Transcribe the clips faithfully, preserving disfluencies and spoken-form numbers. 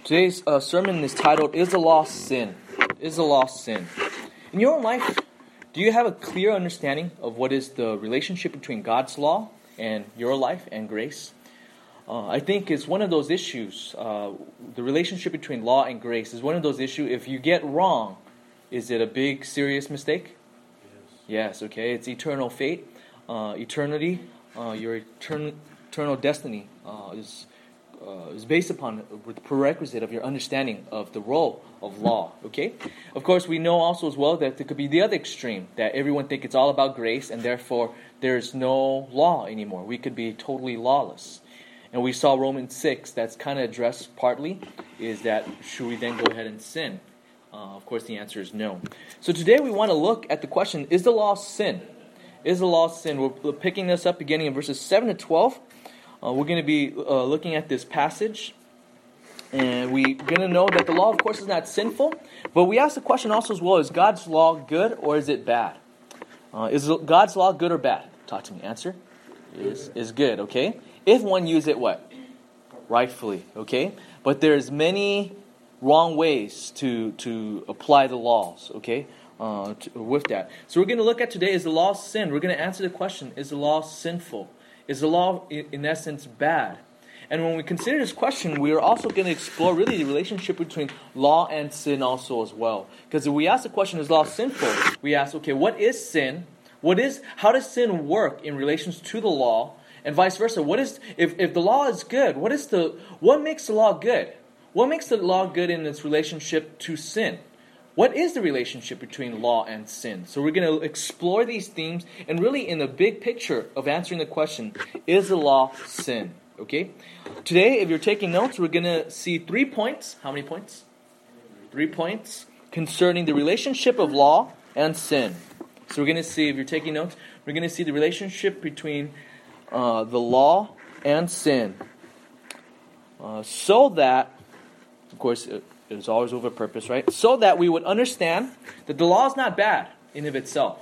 Today's uh, sermon is titled, Is the Law Sin? Is the Law Sin? In your own life, do you have a clear understanding of what is the relationship between God's law and your life and grace? Uh, I think it's one of those issues, uh, the relationship between law and grace is one of those issues. If you get wrong, is it a big, serious mistake? Yes, yes okay. It's eternal fate, uh, eternity, uh, your etern- eternal destiny uh, is Uh, is based upon the prerequisite of your understanding of the role of law, okay? Of course, we know also as well that there could be the other extreme, that everyone think it's all about grace and therefore there's no law anymore. We could be totally lawless. And we saw Romans six, that's kind of addressed partly, is that should we then go ahead and sin? Uh, of course, the answer is no. So today we want to look at the question, is the law sin? Is the law sin? We're picking this up beginning in verses seven to twelve. Uh, we're going to be uh, looking at this passage, and we're going to know that the law, of course, is not sinful, but we ask the question also as well, is God's law good or is it bad? Uh, is God's law good or bad? Talk to me. Answer is, is good, okay? If one use it what? Rightfully, okay? But there's many wrong ways to, to apply the laws, okay? Uh, to, with that. So we're going to look at today, is the law sin? We're going to answer the question, is the law sinful? Is the law, in essence, bad? And when we consider this question, we are also going to explore really the relationship between law and sin also as well. Because if we ask the question, is law sinful? We ask, okay, what is sin? What is? How does sin work in relation to the law? And vice versa. What is? If, if the law is good, what is the? What makes the law good? What makes the law good in its relationship to sin? What is the relationship between law and sin? So we're going to explore these themes and really in the big picture of answering the question, is the law sin? Okay? Today, if you're taking notes, we're going to see three points. How many points? Three points concerning the relationship of law and sin. So we're going to see, if you're taking notes, we're going to see the relationship between uh, the law and sin. Uh, so that, of course, it, It's always with a purpose, right? So that we would understand that the law is not bad in and of itself.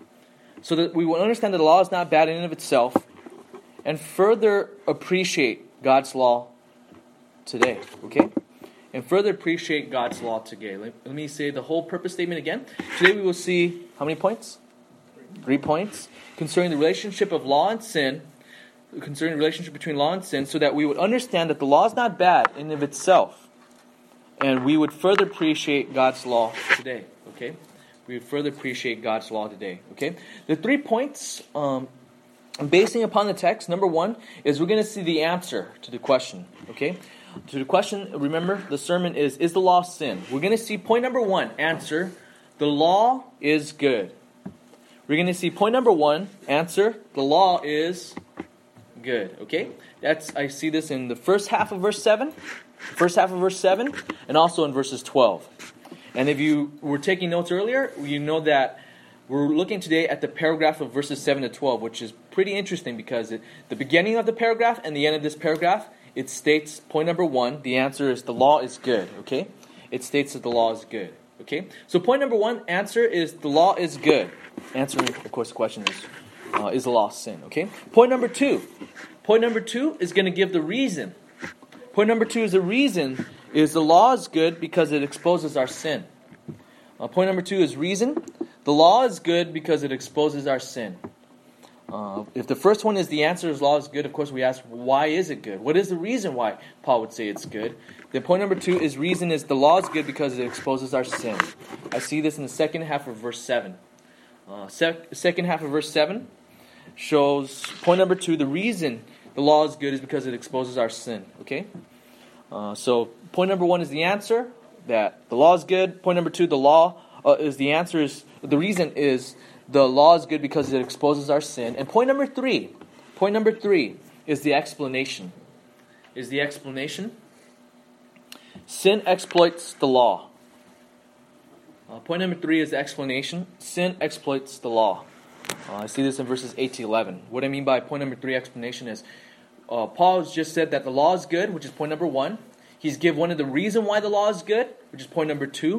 So that we would understand that the law is not bad in and of itself, and further appreciate God's law today, okay? And further appreciate God's law today. Let, let me say the whole purpose statement again. Today we will see, how many points? Three points. Concerning the relationship of law and sin, concerning the relationship between law and sin, so that we would understand that the law is not bad in and of itself. And we would further appreciate God's law today, okay? We would further appreciate God's law today, okay? The three points, um, basing upon the text, number one, is we're going to see the answer to the question, okay? To the question, remember, the sermon is, is the law sin? We're going to see point number one, answer, the law is good. We're going to see point number one, answer, the law is good, okay? That's, I see this in the first half of verse seven. First half of verse seven, and also in verses twelve. And if you were taking notes earlier, you know that we're looking today at the paragraph of verses seven to twelve, which is pretty interesting because at the beginning of the paragraph and the end of this paragraph, it states, point number one, the answer is the law is good, okay? It states that the law is good, okay? So point number one, answer is the law is good. Answering, of course, the question is, uh, is the law sin, okay? Point number two, point number two is going to give the reason. Point number two is the reason is the law is good because it exposes our sin. Uh, point number two is reason. The law is good because it exposes our sin. Uh, if the first one is the answer is law is good, of course we ask, why is it good? What is the reason why Paul would say it's good? Then point number two is reason is the law is good because it exposes our sin. I see this in the second half of verse seven. Uh, sec- second half of verse seven shows, point number two, the reason the law is good is because it exposes our sin, okay? Uh, so point number one is the answer, that the law is good. Point number two, the law uh, is the answer is, the reason is the law is good because it exposes our sin. And point number three, point number three is the explanation. Is the explanation. Sin exploits the law. Uh, point number three is the explanation. Sin exploits the law. Uh, I see this in verses eight to eleven. What I mean by point number three explanation is, uh, Paul has just said that the law is good, which is point number one. He's given one of the reason why the law is good, which is point number two.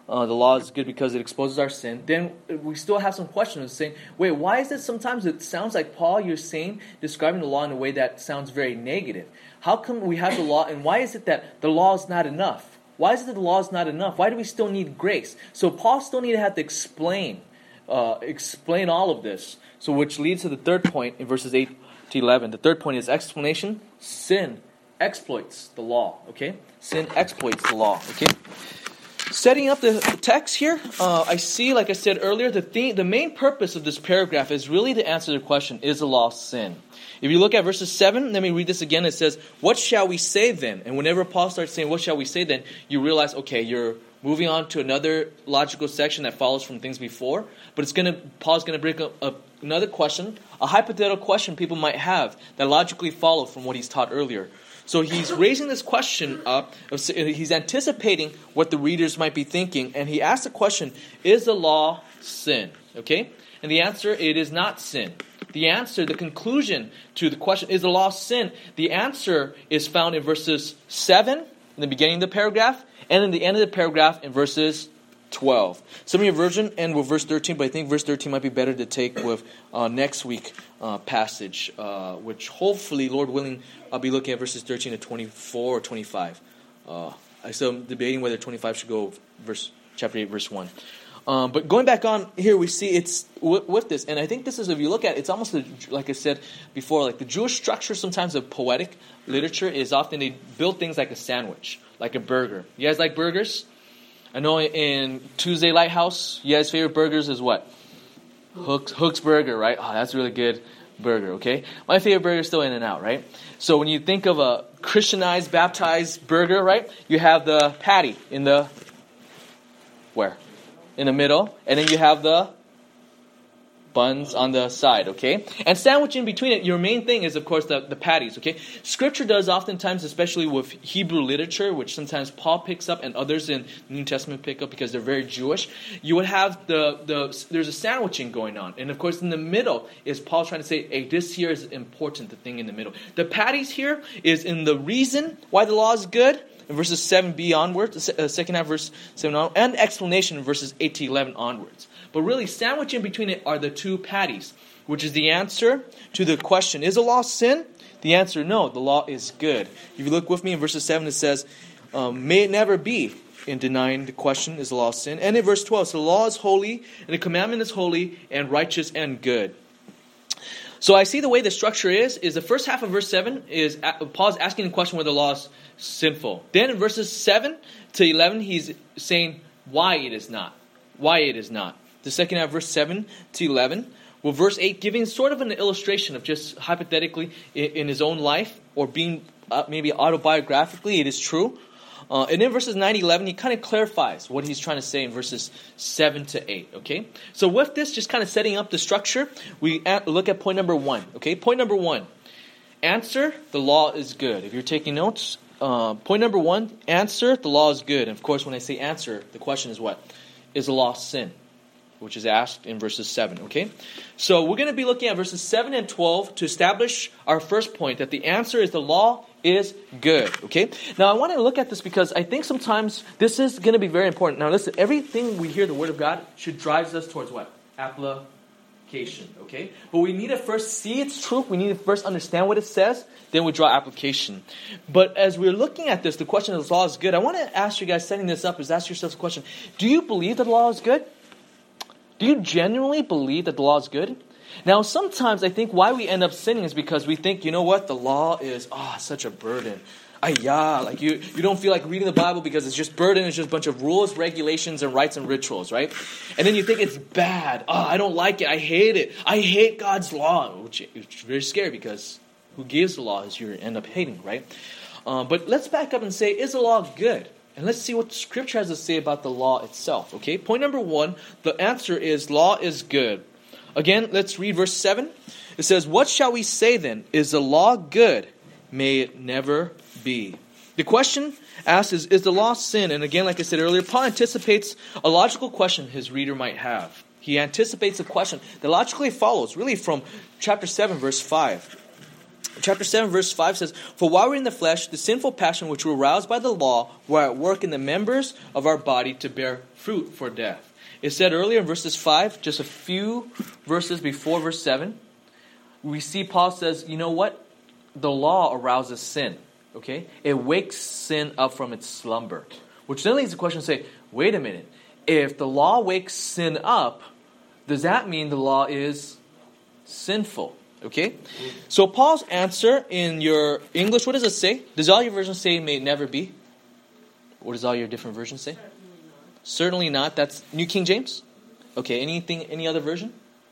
uh, the law is good because it exposes our sin, then we still have some questions saying, wait, why is it sometimes it sounds like, Paul, you're saying, describing the law in a way that sounds very negative? How come we have the law, and why is it that the law is not enough? Why is it that the law is not enough? Why do we still need grace? So Paul still need to have to explain, uh, explain all of this. So which leads to the third point in verses eight to eleven. The third point is explanation. Sin exploits the law. Okay? Sin exploits the law. Okay? Setting up the text here, uh, I see, like I said earlier, the theme, the main purpose of this paragraph is really to answer the question, is the law sin? If you look at verses seven, let me read this again. It says, what shall we say then? And whenever Paul starts saying, what shall we say then? You realize, okay, you're moving on to another logical section that follows from things before. But it's gonna Paul's going to bring up a, another question, a hypothetical question people might have that logically follow from what he's taught earlier. So he's raising this question up. He's anticipating what the readers might be thinking. And he asks the question, is the law sin? Okay? And the answer, it is not sin. The answer, the conclusion to the question, is the law sin? The answer is found in verses seven, in the beginning of the paragraph, and in the end of the paragraph in verses twelve. Some of your version end with verse thirteen, but I think verse thirteen might be better to take with uh, next week uh, passage, uh, which hopefully, Lord willing, I'll be looking at verses thirteen to twenty-four or twenty-five. Uh, I still am debating whether twenty-five should go verse chapter eight, verse one. Um, but going back on here, we see it's w- with this, and I think this is, if you look at it, it's almost a, like I said before, like the Jewish structure sometimes of poetic literature is often they build things like a sandwich, like a burger. You guys like burgers? I know in Tuesday Lighthouse, you guys' favorite burgers is what? Hook's, Hook's Burger, right? Oh, that's a really good burger, okay? My favorite burger is still In-N-Out, right? So when you think of a Christianized, baptized burger, right? You have the patty in the, where? In the middle. And then you have the buns on the side, okay? And sandwich in between it, your main thing is, of course, the, the patties, okay? Scripture does oftentimes, especially with Hebrew literature, which sometimes Paul picks up and others in the New Testament pick up because they're very Jewish, you would have the, the there's a sandwiching going on. And, of course, in the middle is Paul trying to say, hey, this here is important, the thing in the middle. The patties here is in the reason why the law is good, in verses seven b onwards, the second half verse seven on, and explanation in verses eight to eleven onwards. But really, sandwiched in between it are the two patties, which is the answer to the question, is the law sin? The answer, no, the law is good. If you look with me in verses seven, it says, um, may it never be, in denying the question, is the law sin? And in verse twelve, so the law is holy, and the commandment is holy, and righteous, and good. So I see the way the structure is, is the first half of verse seven is Paul's asking the question whether the law is sinful. Then in verses seven to eleven, he's saying why it is not. Why it is not. The second half, verse seven to eleven. Well, verse eight giving sort of an illustration of just hypothetically in, in his own life or being uh, maybe autobiographically, it is true. Uh, and in verses nine to eleven, he kind of clarifies what he's trying to say in verses seven to eight, okay? So with this, just kind of setting up the structure, we at, look at point number one, okay? Point number one, answer, the law is good. If you're taking notes, uh, point number one, answer, the law is good. And of course, when I say answer, the question is what? Is the law sin? Which is asked in verses seven, okay? So we're going to be looking at verses seven and twelve to establish our first point, that the answer is the law is good, okay? Now I want to look at this because I think sometimes this is going to be very important. Now listen, everything we hear the Word of God should drive us towards what? Application, okay? But we need to first see its truth. We need to first understand what it says. Then we draw application. But as we're looking at this, the question of the law is good. I want to ask you guys, setting this up, is ask yourselves a question. Do you believe that the law is good? Do you genuinely believe that the law is good? Now, sometimes I think why we end up sinning is because we think, you know what, the law is, ah, oh, such a burden. Ayah, like you, you don't feel like reading the Bible because it's just burden, it's just a bunch of rules, regulations, and rites and rituals, right? And then you think it's bad. Oh, I don't like it. I hate it. I hate God's law, which is very scary because who gives the law is you end up hating, right? Um, but let's back up and say, is the law good? And let's see what Scripture has to say about the law itself, okay? Point number one, the answer is law is good. Again, let's read verse seven. It says, what shall we say then? Is the law good? May it never be. The question asked is, is the law sin? And again, like I said earlier, Paul anticipates a logical question his reader might have. He anticipates a question that logically follows, really from chapter seven, verse five. chapter seven, verse five says, "For while we're in the flesh, the sinful passion which were aroused by the law were at work in the members of our body to bear fruit for death." It said earlier in verses five, just a few verses before verse seven, we see Paul says, you know what? The law arouses sin. Okay? It wakes sin up from its slumber. Which then leads the question to say, wait a minute. If the law wakes sin up, does that mean the law is sinful? Okay? So Paul's answer in your English, what does it say? Does all your versions say may never be? What does all your different versions say? Certainly not. That's New King James? Okay, anything, any other version?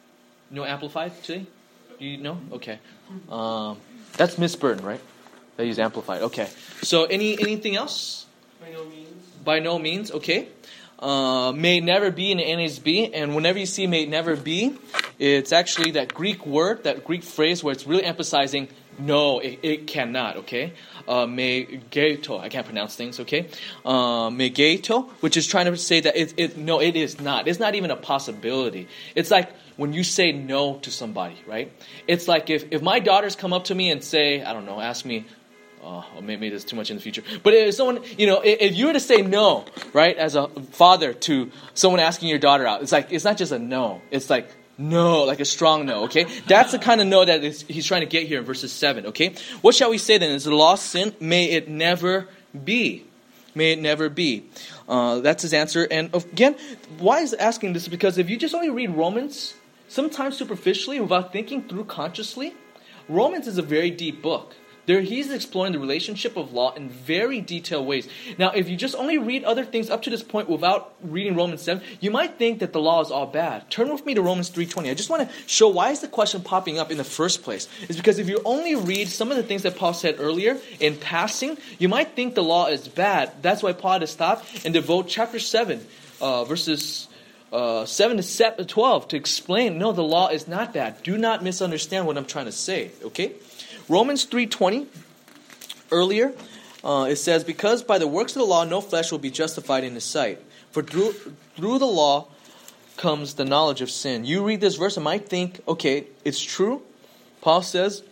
No Amplified today? Do you know? Okay. Um, that's Miss Burton, right? They use Amplified. Okay. So any anything else? By no means. By no means. Okay. Uh, may never be in the N A S B, and whenever you see may never be, it's actually that Greek word, that Greek phrase where it's really emphasizing no, it, it cannot. Okay. Uh, megeto. I can't pronounce things. Okay. Uh, megeto, which is trying to say that it, it no, it is not. It's not even a possibility. It's like when you say no to somebody, right? It's like if, if my daughters come up to me and say, I don't know, ask me, oh, maybe there's too much in the future. But if someone, you know, if, if you were to say no, right, as a father to someone asking your daughter out, it's like, it's not just a no. It's like, no, like a strong no, okay? That's the kind of no that is, he's trying to get here in verses seven, okay? What shall we say then? Is the law sin? May it never be. May it never be. Uh, that's his answer. And again, why is asking this? Because if you just only read Romans, sometimes superficially, without thinking through consciously, Romans is a very deep book. There, he's exploring the relationship of law in very detailed ways. Now, if you just only read other things up to this point without reading Romans seven, you might think that the law is all bad. Turn with me to Romans three twenty. I just want to show why is the question popping up in the first place. It's because if you only read some of the things that Paul said earlier in passing, you might think the law is bad. That's why Paul had to stop and devote chapter seven, uh, verses uh, seven to twelve to explain, no, the law is not bad. Do not misunderstand what I'm trying to say, okay? Romans three twenty, earlier, uh, it says, because by the works of the law no flesh will be justified in his sight. For through, through the law comes the knowledge of sin. You read this verse and might think, okay, it's true. Paul says,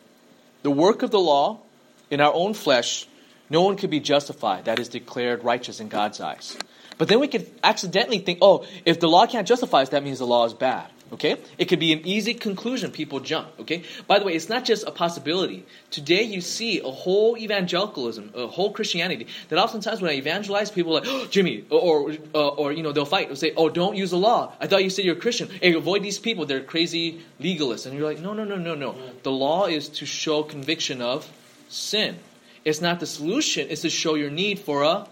the work of the law in our own flesh, no one could be justified. That is declared righteous in God's eyes. But then we could accidentally think, oh, if the law can't justify us, that means the law is bad. Okay? It could be an easy conclusion people jump. Okay? By the way, it's not just a possibility. Today you see a whole evangelicalism, a whole Christianity, that oftentimes when I evangelize, people are like, oh, Jimmy, or, or, uh, or, you know, they'll fight. They'll say, oh, don't use the law. I thought you said you're a Christian. Hey, avoid these people. They're crazy legalists. And you're like, no, no, no, no, no. The law is to show conviction of sin. It's not the solution. It's to show your need for a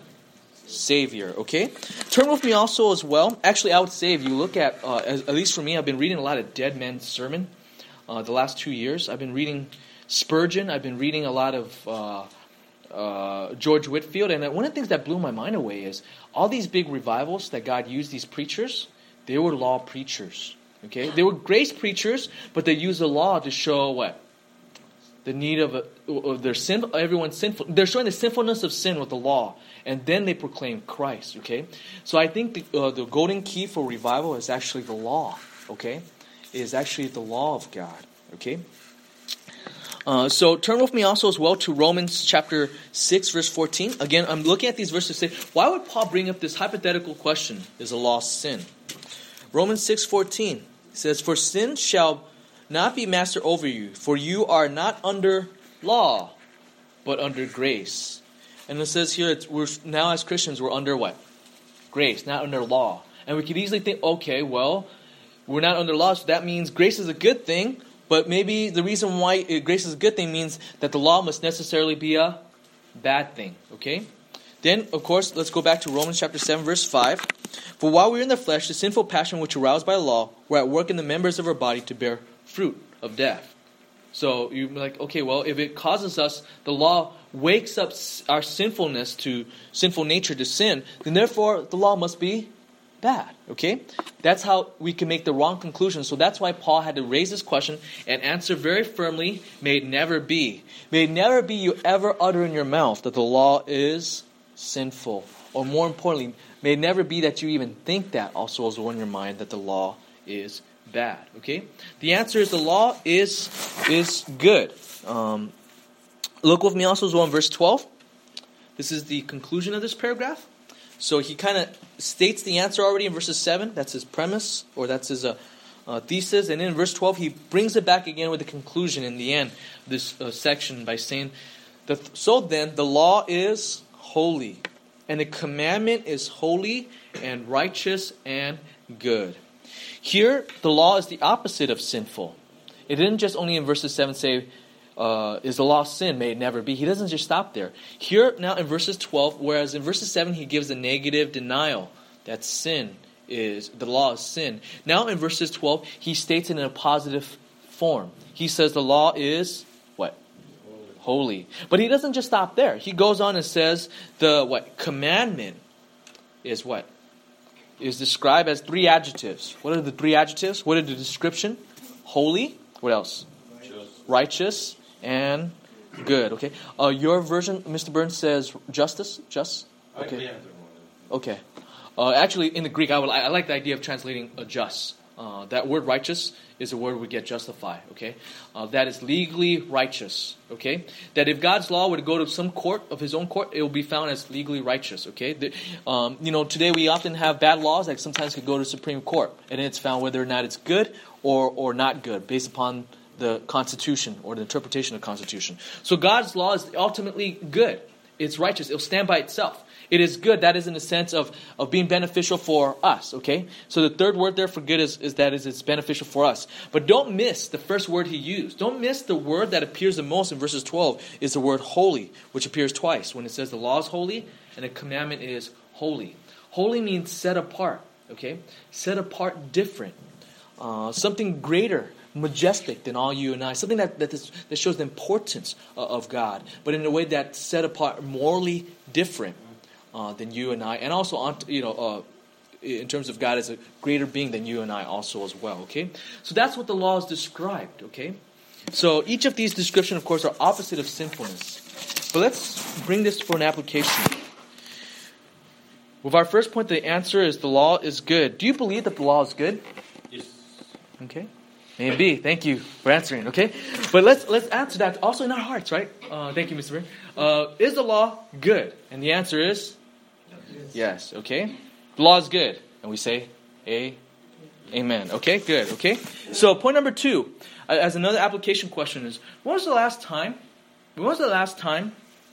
Savior, okay? Turn with me also as well. Actually, I would say if you look at, uh, as, at least for me, I've been reading a lot of Dead Man's Sermon uh, the last two years. I've been reading Spurgeon. I've been reading a lot of uh, uh, George Whitefield. And one of the things that blew my mind away is all these big revivals that God used these preachers, they were law preachers, okay? They were grace preachers, but they used the law to show what? The need of, a, of their sin, everyone's sinful. They're showing the sinfulness of sin with the law. And then they proclaim Christ, okay? So I think the, uh, the golden key for revival is actually the law, okay? It is actually the law of God, okay? Uh, so turn with me also as well to Romans chapter six, verse fourteen. Again, I'm looking at these verses to say, why would Paul bring up this hypothetical question, is a law sin? Romans six fourteen says, for sin shall not be master over you, for you are not under law, but under grace. And it says here, it's, we're now as Christians, we're under what? Grace, not under law. And we could easily think, okay, well, we're not under law, so that means grace is a good thing. But maybe the reason why grace is a good thing means that the law must necessarily be a bad thing. Okay? Then, of course, let's go back to Romans chapter seven, verse five. For while we are in the flesh, the sinful passion which aroused by the law were at work in the members of our body to bear fruit of death. So you're like, okay, well, if it causes us, the law wakes up our sinfulness to, sinful nature to sin, then therefore the law must be bad, okay? That's how we can make the wrong conclusion. So that's why Paul had to raise this question and answer very firmly, may it never be. May it never be you ever utter in your mouth that the law is sinful. Or more importantly, may it never be that you even think that also as well in your mind that the law is bad, okay? The answer is the law is is good. Um, look with me also as well in verse twelve. This is the conclusion of this paragraph. So he kind of states the answer already in verses seven. That's his premise, or that's his uh, uh, thesis. And in verse twelve, he brings it back again with the conclusion in the end of this uh, section by saying, that, so then the law is holy, and the commandment is holy and righteous and good. Here, the law is the opposite of sinful. It didn't just only in verses seven say, uh, is the law sin? May it never be. He doesn't just stop there. Here, now in verses twelve, whereas in verses seven he gives a negative denial that sin is, the law is sin. Now in verses twelve, he states it in a positive form. He says the law is what? Holy. But he doesn't just stop there. He goes on and says the what? Commandment is what? Is described as three adjectives. What are the three adjectives? What are the description? Holy. What else? Righteous, Righteous and good. Okay. Uh, your version, Mister Burns, says justice. Just. Okay. Okay. Uh, actually, in the Greek, I, would, I like the idea of translating a just. Uh, that word righteous is a word we get justify. Okay. Uh, that is legally righteous. Okay. That if God's law were to go to some court of His own court, it will be found as legally righteous. Okay. The, um, you know, today we often have bad laws that sometimes could go to Supreme Court, and it's found whether or not it's good or or not good based upon the Constitution or the interpretation of the Constitution. So God's law is ultimately good. It's righteous. It'll stand by itself. It is good. That is in the sense of, of being beneficial for us. Okay. So the third word there for good is, is that is it's beneficial for us. But don't miss the first word he used. Don't miss the word that appears the most in verses twelve is the word holy, which appears twice when it says the law is holy and the commandment is holy. Holy means set apart. Okay. Set apart, different. Uh, something greater, majestic than all you and I. Something that that, is, that shows the importance uh, of God, but in a way that's set apart, morally different uh, than you and I. And also, on, you know, uh, in terms of God as a greater being than you and I also as well. Okay? So that's what the law is described. Okay? So each of these descriptions, of course, are opposite of sinfulness. But let's bring this for an application. With our first point, the answer is the law is good. Do you believe that the law is good? Yes. Okay. A and B. Thank you for answering. Okay, but let's let's answer that also in our hearts, right? Uh, thank you, Mister Ray. Uh, is the law good? And the answer is yes. yes. Okay, the law is good, and we say a, amen. Okay, good. Okay, so point number two, uh, as another application question is: when was the last time? When was the last time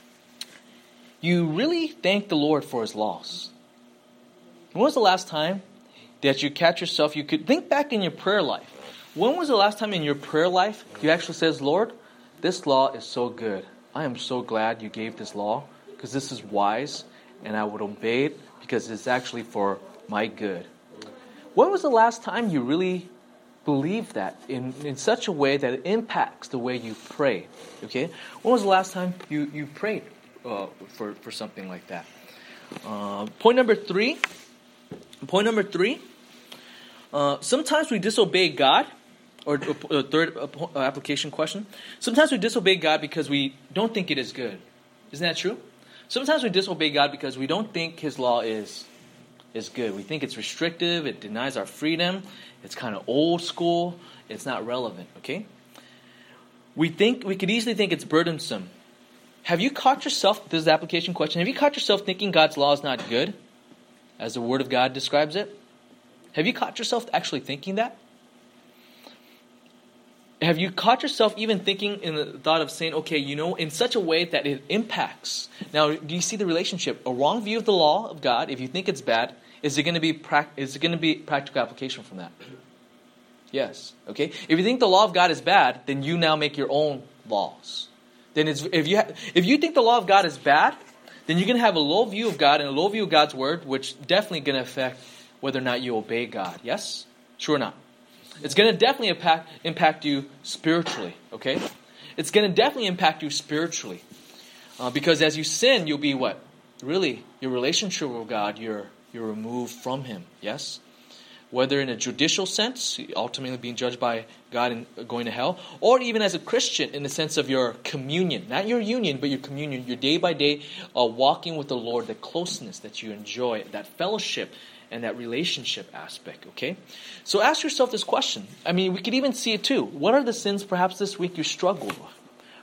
you really thanked the Lord for His laws? When was the last time that you catch yourself? You could think back in your prayer life. When was the last time in your prayer life you actually says, Lord, this law is so good. I am so glad you gave this law because this is wise and I would obey it because it's actually for my good. When was the last time you really believed that in, in such a way that it impacts the way you pray? Okay? When was the last time you, you prayed uh, for, for something like that? Uh, point number three. Point number three. Uh, sometimes we disobey God. Or a third application question. Sometimes we disobey God because we don't think it is good. Isn't that true? Sometimes we disobey God because we don't think His law is, is good. We think it's restrictive. It denies our freedom. It's kind of old school. It's not relevant. Okay? We think we could easily think it's burdensome. Have you caught yourself, this is the application question, have you caught yourself thinking God's law is not good? As the Word of God describes it? Have you caught yourself actually thinking that? Have you caught yourself even thinking in the thought of saying, okay, you know, in such a way that it impacts? Now, do you see the relationship? A wrong view of the law of God, if you think it's bad, is it going to be pra- is it going to be practical application from that? Yes. Okay. If you think the law of God is bad, then you now make your own laws. Then it's, if you ha- if you think the law of God is bad, then you're going to have a low view of God and a low view of God's word, which definitely going to affect whether or not you obey God. Yes? True or not? It's going to definitely impact, impact you spiritually, okay? It's going to definitely impact you spiritually. Uh, because as you sin, you'll be what? Really, your relationship with God, you're, you're removed from Him, yes? Whether in a judicial sense, ultimately being judged by God and going to hell, or even as a Christian in the sense of your communion. Not your union, but your communion. Your day by day uh, walking with the Lord, the closeness that you enjoy, that fellowship, and that relationship aspect, okay? So ask yourself this question. I mean, we could even see it too. What are the sins perhaps this week you struggled with?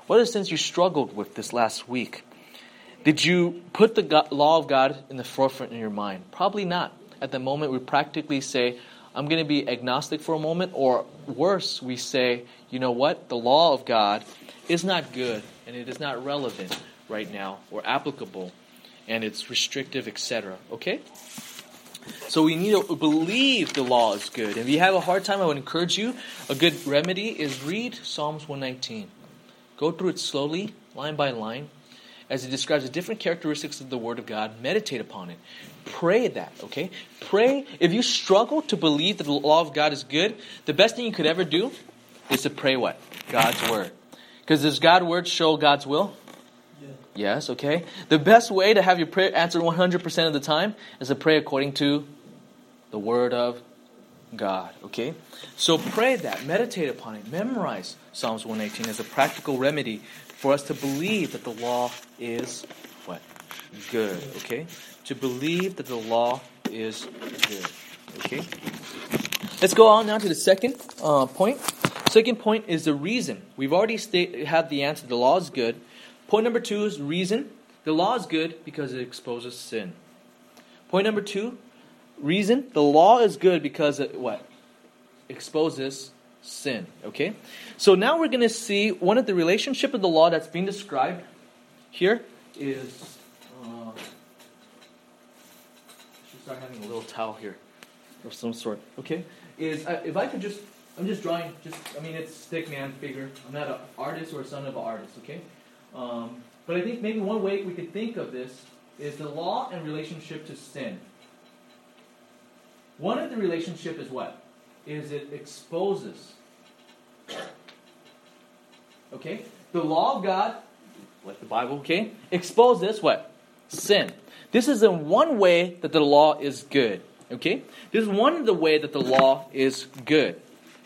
What are the sins you struggled with this last week? Did you put the God, law of God in the forefront in your mind? Probably not. At the moment, we practically say, I'm going to be agnostic for a moment, or worse, we say, you know what? The law of God is not good, and it is not relevant right now, or applicable, and it's restrictive, et cetera. Okay? So we need to believe the law is good. If you have a hard time, I would encourage you, a good remedy is read Psalms one nineteen. Go through it slowly, line by line, as it describes the different characteristics of the Word of God. Meditate upon it. Pray that, okay? Pray. If you struggle to believe that the law of God is good, the best thing you could ever do is to pray what? God's Word. Because does God's Word show God's will? Yeah. Yes, okay? The best way to have your prayer answered one hundred percent of the time is to pray according to the Word of God, okay? So pray that. Meditate upon it. Memorize Psalms one nineteen as a practical remedy for us to believe that the law is what? Good, okay? To believe that the law is good, okay? Let's go on now to the second uh, point. Second point is the reason. We've already state, had the answer. The law is good. Point number two is reason. The law is good because it exposes sin. Point number two, reason. The law is good because it what? Exposes sin. Okay? So now we're going to see one of the relationship of the law that's being described here is... Uh, I should start having a little towel here of some sort. Okay? Is uh, if I could just... I'm just drawing, just I mean, it's stick man figure. I'm not an artist or a son of an artist, okay? Um, but I think maybe one way we could think of this is the law in relationship to sin. One of the relationship is what? Is it exposes. Okay? The law of God, like the Bible, okay? Exposes what? Sin. This is in one way that the law is good. Okay? This is one of the way that the law is good.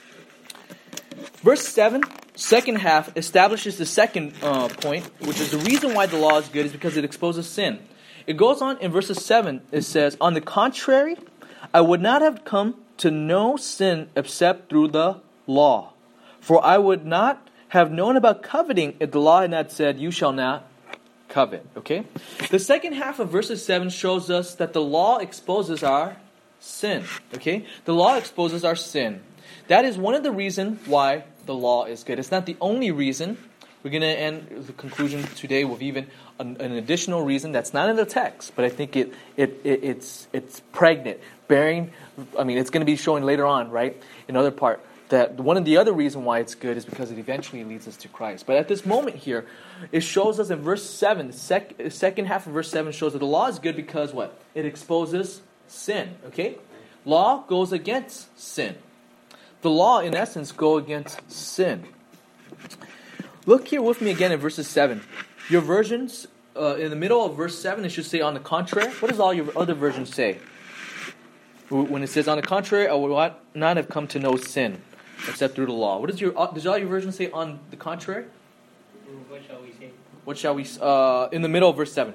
Verse seven, second half, establishes the second uh, point, which is the reason why the law is good is because it exposes sin. It goes on in verses seven, it says, on the contrary, I would not have come to know sin except through the law. For I would not have known about coveting if the law had not said, you shall not covet. Okay? The second half of verses seven shows us that the law exposes our sin. Okay? The law exposes our sin. That is one of the reasons why the law is good. It's not the only reason. We're going to end the conclusion today with even an, an additional reason that's not in the text, but I think it, it, it it's it's pregnant, bearing. I mean, it's going to be showing later on, right? In other part that one of the other reason why it's good is because it eventually leads us to Christ. But at this moment here, it shows us in verse seven, the sec, second half of verse seven shows that the law is good because what? It exposes sin. Okay, law goes against sin. The law, in essence, go against sin. Look here with me again in verses seven. Your versions, uh, in the middle of verse seven, it should say, on the contrary. What does all your other versions say? When it says, on the contrary, I would not have come to know sin, except through the law. What does your, does all your versions say on the contrary? What shall we say? What shall we, uh, in the middle of verse seven.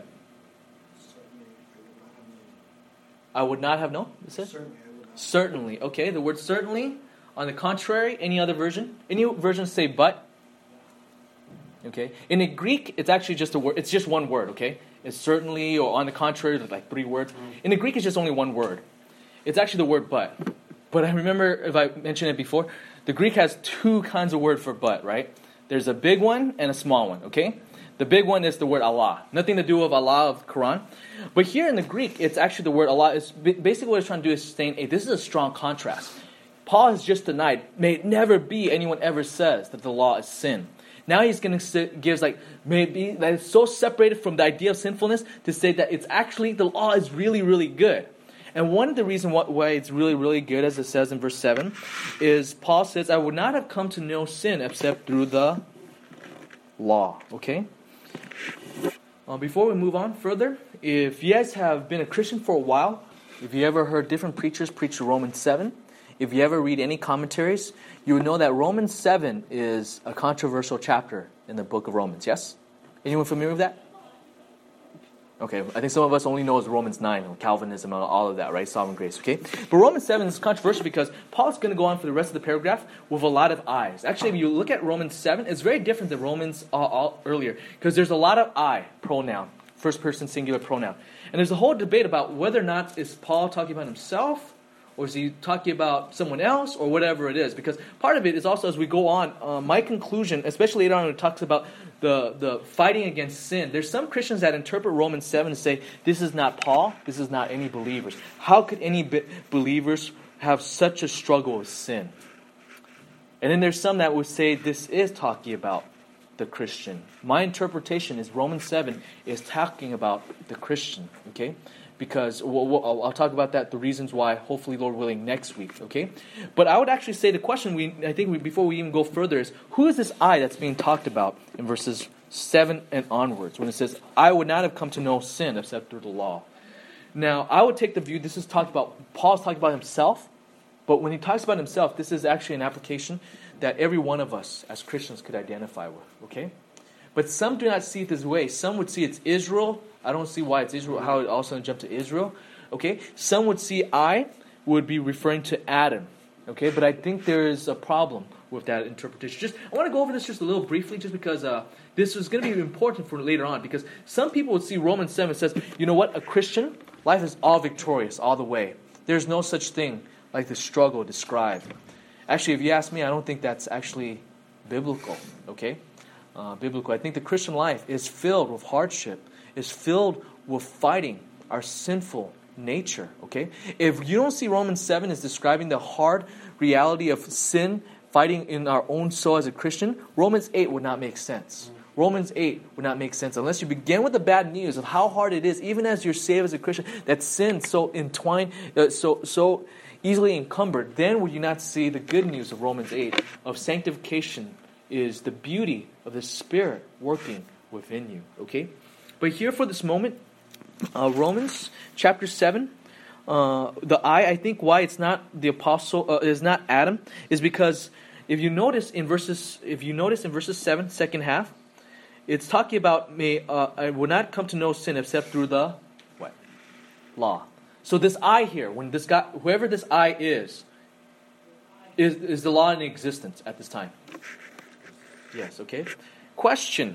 I would not have known, it says? Certainly. Certainly. Okay, the word certainly. On the contrary, any other version? Any versions say but? Okay. In the Greek, it's actually just a word. It's just one word, okay? It's certainly, or on the contrary, there's like three words. In the Greek, it's just only one word. It's actually the word but. But I remember, if I mentioned it before, the Greek has two kinds of word for but, right? There's a big one and a small one, okay? The big one is the word Allah. Nothing to do with Allah of the Quran. But here in the Greek, it's actually the word Allah. It's basically what it's trying to do is saying, hey, this is a strong contrast. Paul has just denied, may it never be anyone ever says that the law is sin. Now he's going to give like, may it be that it's so separated from the idea of sinfulness to say that it's actually, the law is really, really good. And one of the reasons why it's really, really good, as it says in verse seven, is Paul says, I would not have come to know sin except through the law. Okay? Uh, before we move on further, if you guys have been a Christian for a while, if you ever heard different preachers preach Romans seven, if you ever read any commentaries, you would know that Romans seven is a controversial chapter in the book of Romans. Yes? Anyone familiar with that? Okay, I think some of us only know as Romans nine, Calvinism, and all of that, right? Sovereign grace, okay? But Romans seven is controversial because Paul's going to go on for the rest of the paragraph with a lot of I's. Actually, if you look at Romans seven, it's very different than Romans uh, all, earlier because there's a lot of I, pronoun, first person singular pronoun. And there's a whole debate about whether or not is Paul talking about himself or is he talking about someone else or whatever it is. Because part of it is also as we go on, uh, my conclusion, especially later on when it talks about the, the fighting against sin. There's some Christians that interpret Romans seven and say, this is not Paul, this is not any believers. How could any be- believers have such a struggle with sin? And then there's some that would say this is talking about the Christian. My interpretation is Romans seven is talking about the Christian, okay? Because we'll, we'll, I'll talk about that, the reasons why, hopefully, Lord willing, next week, okay? But I would actually say the question, we I think we, before we even go further, is who is this I that's being talked about in verses seven and onwards when it says, I would not have come to know sin except through the law. Now, I would take the view, this is talked about, Paul's talking about himself, but when he talks about himself, this is actually an application that every one of us as Christians could identify with, okay? But some do not see it this way. Some would see it's Israel. I don't see why it's Israel, how it also jumped to Israel. Okay? Some would see I would be referring to Adam. Okay? But I think there is a problem with that interpretation. Just I want to go over this just a little briefly just because uh, this is going to be important for later on. Because some people would see Romans seven says, you know what? A Christian life is all victorious all the way. There's no such thing like the struggle described. Actually, if you ask me, I don't think that's actually biblical. Okay? Uh, biblical. I think the Christian life is filled with hardship, is filled with fighting our sinful nature, okay? If you don't see Romans seven as describing the hard reality of sin, fighting in our own soul as a Christian, Romans eight would not make sense. Romans eight would not make sense unless you begin with the bad news of how hard it is, even as you're saved as a Christian, that sin so entwined, uh, so so easily encumbered. Then would you not see the good news of Romans eight, of sanctification is the beauty of the Spirit working within you, okay? But here for this moment, uh, Romans chapter seven, uh, the I, I think why it's not the apostle, uh, is not Adam, is because if you notice in verses, if you notice in verses seven, second half, it's talking about may uh, I will not come to know sin except through the what? Law. So this I here, when this guy, whoever this I is, is is the law in existence at this time. Yes, okay. Question.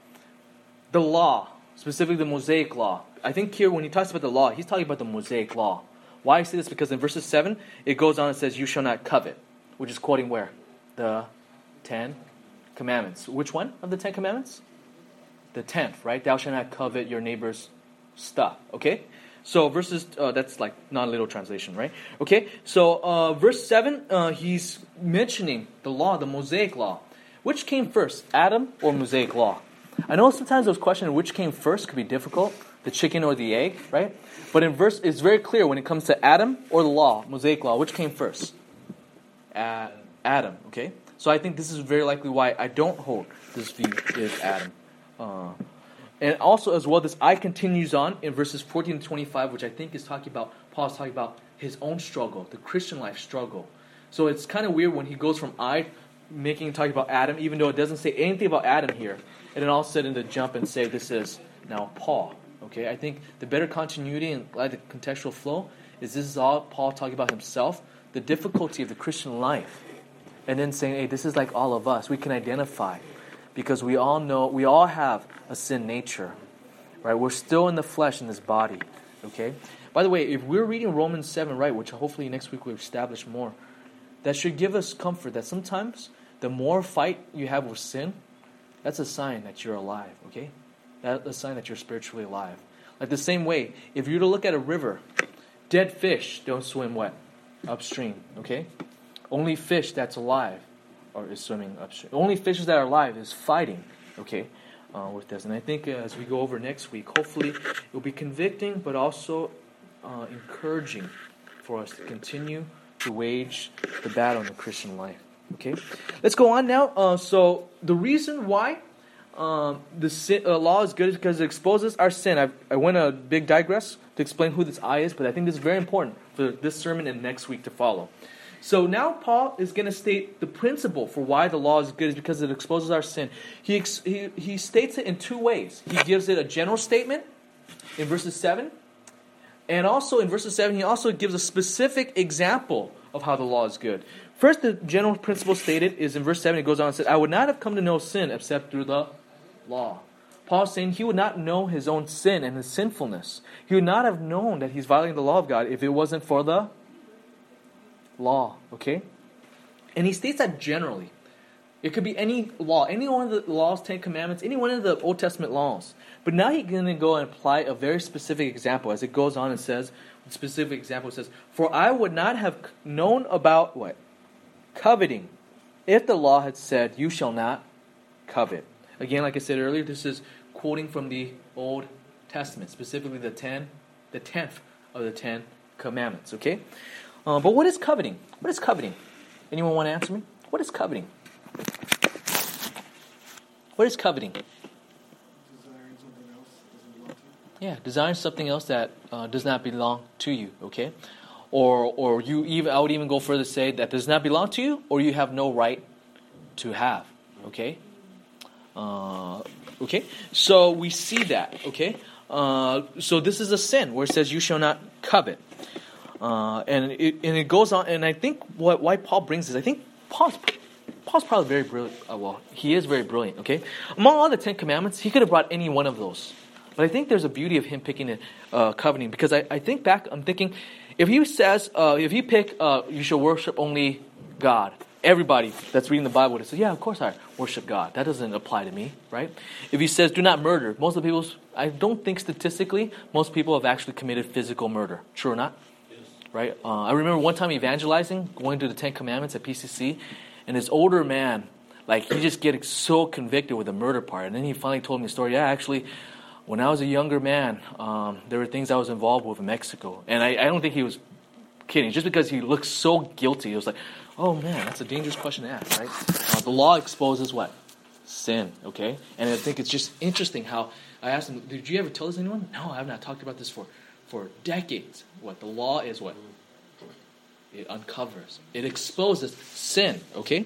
The law, specifically the Mosaic law. I think here when he talks about the law, he's talking about the Mosaic law. Why I say this? Because in verses seven, it goes on and says, you shall not covet. Which is quoting where? The Ten Commandments. Which one of the Ten Commandments? The tenth, right? Thou shalt not covet your neighbor's stuff. Okay? So verses, uh, that's like non-literal translation, right? Okay? So uh, verse seven, uh, he's mentioning the law, the Mosaic law. Which came first, Adam or Mosaic law? I know sometimes those questions, which came first, could be difficult. The chicken or the egg, right? But in verse, it's very clear when it comes to Adam or the law, Mosaic law, which came first? Uh, Adam, okay? So I think this is very likely why I don't hold this view is Adam. Uh, and also as well, this I continues on in verses fourteen to twenty-five, which I think is talking about, Paul's talking about his own struggle, the Christian life struggle. So it's kind of weird when he goes from I making talking about Adam, even though it doesn't say anything about Adam here, and then all of a sudden to jump and say this is now Paul. Okay, I think the better continuity and like the contextual flow is this is all Paul talking about himself, the difficulty of the Christian life, and then saying, hey, this is like all of us. We can identify because we all know, we all have a sin nature, right? We're still in the flesh in this body. Okay. By the way, if we're reading Romans seven right, which hopefully next week we'll establish more, that should give us comfort that sometimes the more fight you have with sin, that's a sign that you're alive, okay? That's a sign that you're spiritually alive. Like the same way, if you were to look at a river, dead fish don't swim wet, upstream, okay? Only fish that's alive or is swimming upstream. Only fishes that are alive is fighting, okay, uh, with this. And I think uh, as we go over next week, hopefully it will be convicting but also uh, encouraging for us to continue to wage the battle in the Christian life. Okay, let's go on now. Uh, so the reason why um, the sin, uh, law is good is because it exposes our sin. I've, I went a big digress to explain who this I is, but I think this is very important for this sermon and next week to follow. So now Paul is going to state the principle for why the law is good is because it exposes our sin. He, ex, he he states it in two ways. He gives it a general statement, in verses seven. And also in verses seven, he also gives a specific example of how the law is good. First, the general principle stated is in verse seven, it goes on and says, I would not have come to know sin except through the law. Paul's saying he would not know his own sin and his sinfulness. He would not have known that he's violating the law of God if it wasn't for the law. Okay? And he states that generally. It could be any law, any one of the laws, Ten Commandments, any one of the Old Testament laws. But now he's going to go and apply a very specific example. As it goes on and says, a specific example says, For I would not have known about what? Coveting, if the law had said, you shall not covet. Again, like I said earlier, this is quoting from the Old Testament, specifically the ten, the tenth of the Ten Commandments. Okay, uh, but what is coveting? What is coveting? Anyone want to answer me? What is coveting? What is coveting? Desiring something else doesn't belong to you. Yeah, desiring something else that uh, does not belong to you. Okay, or or you even I would even go further to say that does not belong to you, or you have no right to have. Okay. Uh, okay, so we see that, okay? Uh, so this is a sin where it says you shall not covet. Uh, and, it, and it goes on, and I think what why Paul brings this, I think Paul's, Paul's probably very brilliant. Uh, well, he is very brilliant, okay? Among all the Ten Commandments, he could have brought any one of those. But I think there's a beauty of him picking it, uh, coveting, because I, I think back, I'm thinking, if he says, uh, if he pick, uh, you shall worship only God, everybody that's reading the Bible would say, yeah, of course I worship God. That doesn't apply to me, right? If he says, do not murder, most of the people, I don't think statistically, most people have actually committed physical murder. True or not? Yes. Right? Uh, I remember one time evangelizing, going to the Ten Commandments at P C C, and this older man, like, he just getting so convicted with the murder part. And then he finally told me a story. Yeah, actually, when I was a younger man, um, there were things I was involved with in Mexico. And I, I don't think he was kidding. Just because he looked so guilty, it was like, oh man, that's a dangerous question to ask, right? Uh, the law exposes what? Sin, okay? And I think it's just interesting how I asked him, did you ever tell this to anyone? No, I have not talked about this for, for decades. What? The law is what? It uncovers. It exposes sin, okay?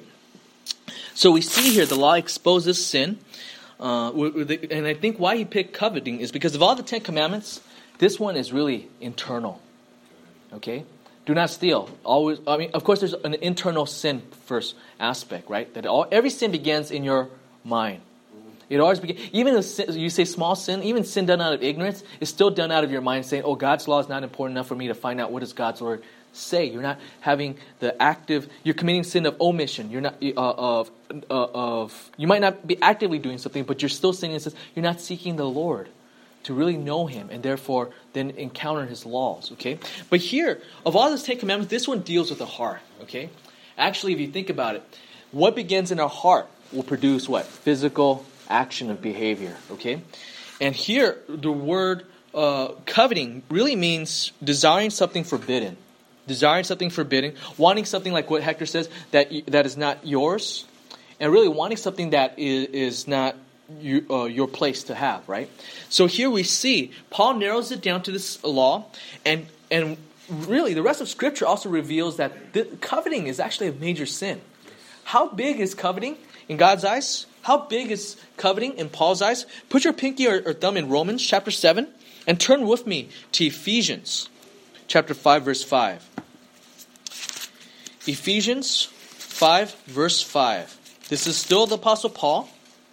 So we see here the law exposes sin. Uh, and I think why he picked coveting is because of all the Ten Commandments, this one is really internal, okay? Do not steal. Always, I mean, of course, there's an internal sin first aspect, right? That all, every sin begins in your mind. It always begins. Even if you say small sin, even sin done out of ignorance, is still done out of your mind, saying, "Oh, God's law is not important enough for me to find out what does God's word say." You're not having the active. You're committing sin of omission. You're not uh, of uh, of. You might not be actively doing something, but you're still sinning. It says you're not seeking the Lord to really know Him, and therefore then encounter His laws, okay? But here, of all these Ten Commandments, this one deals with the heart, okay? Actually, if you think about it, what begins in our heart will produce what? Physical action of behavior, okay? And here, the word uh, coveting really means desiring something forbidden. Desiring something forbidden, wanting something like what Hector says, that that is not yours, and really wanting something that is, is not You, uh, your place to have, right? So here we see Paul narrows it down to this law, and and really the rest of Scripture also reveals that the, coveting is actually a major sin. How big is coveting in God's eyes? How big is coveting in Paul's eyes? Put your pinky or, or thumb in Romans chapter seven and turn with me to Ephesians chapter five verse five. Ephesians five verse five. This is still the Apostle Paul.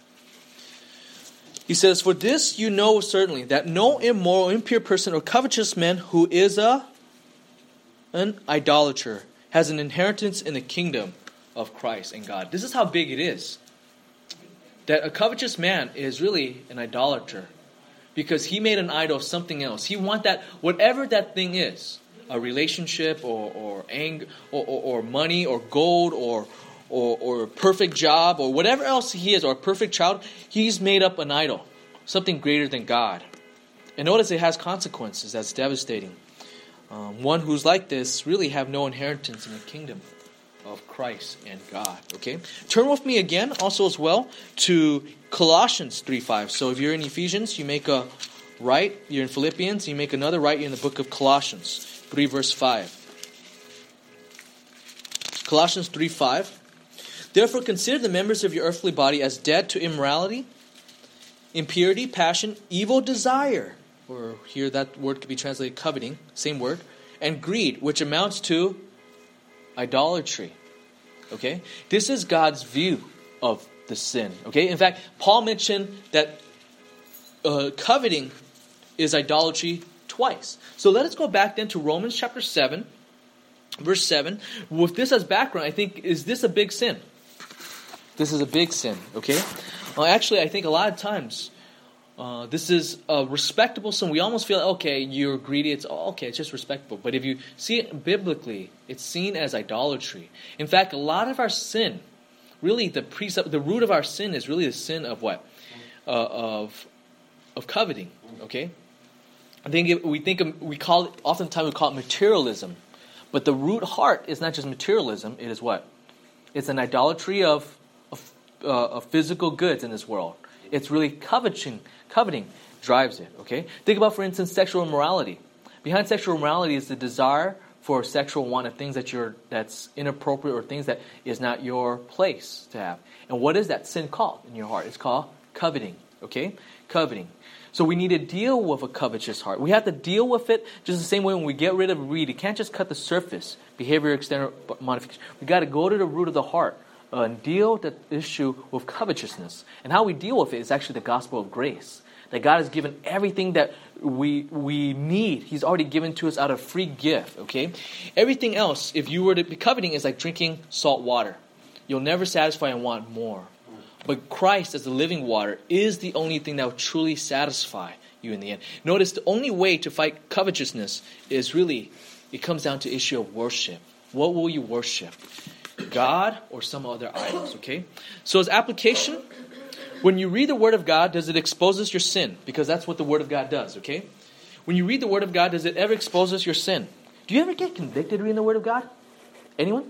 He says, "For this you know certainly, that no immoral, impure person or covetous man who is a an idolater has an inheritance in the kingdom of Christ and God." This is how big it is. That a covetous man is really an idolater, because he made an idol of something else. He wants that, whatever that thing is, a relationship or or anger or, or, or money or gold or Or, or a perfect job, or whatever else he is, or a perfect child, he's made up an idol, something greater than God. And notice it has consequences. That's devastating. Um, one who's like this really have no inheritance in the kingdom of Christ and God. Okay, turn with me again, also as well, to Colossians three five. So if you're in Ephesians, you make a right. You're in Philippians, you make another right. You're in the book of Colossians three verse five. Colossians three five. "Therefore consider the members of your earthly body as dead to immorality, impurity, passion, evil desire, or here that word could be translated coveting, same word, and greed, which amounts to idolatry. Okay? This is God's view of the sin. Okay? In fact, Paul mentioned that uh, coveting is idolatry twice. So let us go back then to Romans chapter seven, verse seven. With this as background, I think, is this a big sin? This is a big sin. Okay? Well, actually, I think a lot of times, Uh, this is a respectable sin. We almost feel, okay, you're greedy. It's oh, okay, it's just respectable. But if you see it biblically, it's seen as idolatry. In fact, a lot of our sin, really the precept, the root of our sin is really the sin of what? Uh, of of coveting. Okay, I think it, we think of, we call it oftentimes we call it materialism, but the root heart is not just materialism. It is what? It's an idolatry of of, uh, of physical goods in this world. It's really coveting. Coveting drives it, okay? Think about, for instance, sexual immorality. Behind sexual immorality is the desire for sexual want of things that you're that's inappropriate or things that is not your place to have. And what is that sin called in your heart? It's called coveting, okay? Coveting. So we need to deal with a covetous heart. We have to deal with it just the same way when we get rid of greed. You can't just cut the surface, behavior, external modification. We got to go to the root of the heart. Uh, and deal with the issue with covetousness. And how we deal with it is actually the gospel of grace. That God has given everything that we we need. He's already given to us out of free gift, okay? Everything else, if you were to be coveting, is like drinking salt water. You'll never satisfy and want more. But Christ, as the living water, is the only thing that will truly satisfy you in the end. Notice the only way to fight covetousness is really, it comes down to issue of worship. What will you worship? God or some other idols, okay? So as application, when you read the Word of God, does it expose us your sin? Because that's what the Word of God does, okay? When you read the Word of God, does it ever expose us your sin? Do you ever get convicted reading the Word of God? Anyone?